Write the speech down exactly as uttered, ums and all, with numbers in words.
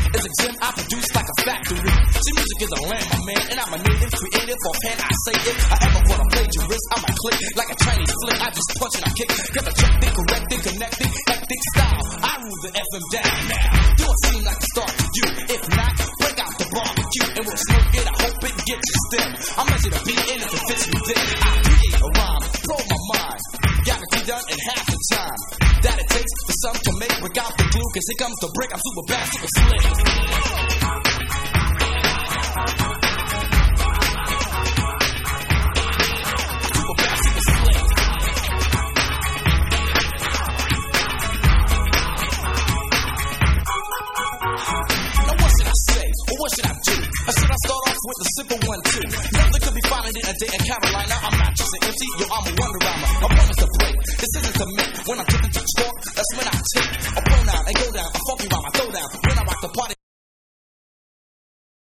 is a gem I produce like a factory. See, music is a land, my man, and I'm a native, creative, offhand I say it. I ever want to plagiarist, I might click like a Chinese flick. I just punch and I kick, got the check it, correct it, connected, hectic style. I rule the F M down now. Do it seem like a start to you? If not, break out the barbecue and we'll smoke it. I hope it gets you stem. I measure the beat and if it fits me, then I create a rhyme, blow my mind. Got it be done in half the time that it takes for some to make. Break out the glue, cause here comes the break. I'm super bad, super slick. Super bad, super slick. Now what should I say, or what should I do? Or should I start off with the simple one too? Nothing could be finding in a day in Carolina. I'm not just an M C, yo, I'm a wonder